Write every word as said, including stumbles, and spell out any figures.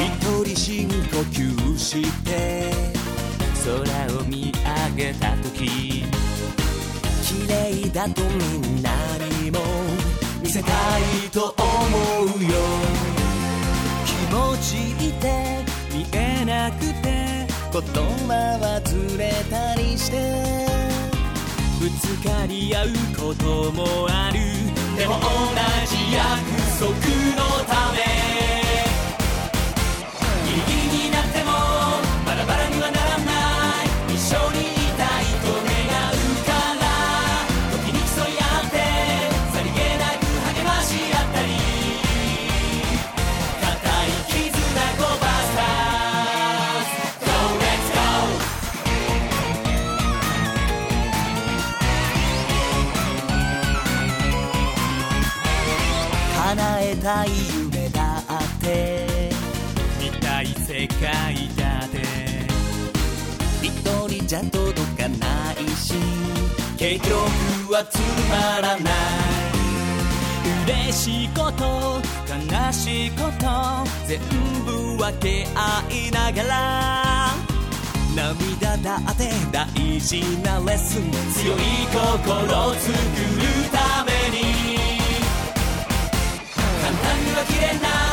一人深呼吸して空を見上げた時、綺麗だとみんなにも見せたいと思うよ。気持ちって見えなくて言葉はずれたりしてぶつかり合うこともある。でも同じ約束のためギリギリになってもバラバラにはならない。一緒にいたいと願うから時に競い合ってさりげなく励まし合ったり固い絆ごばさ Go let's go。 叶えたい夢だって見たい世界だって一人じゃ届かないし結局はつまらない。嬉しいこと悲しいこと全部分け合いながら涙だって大事なレッスン。強い心を作るために簡単には切れない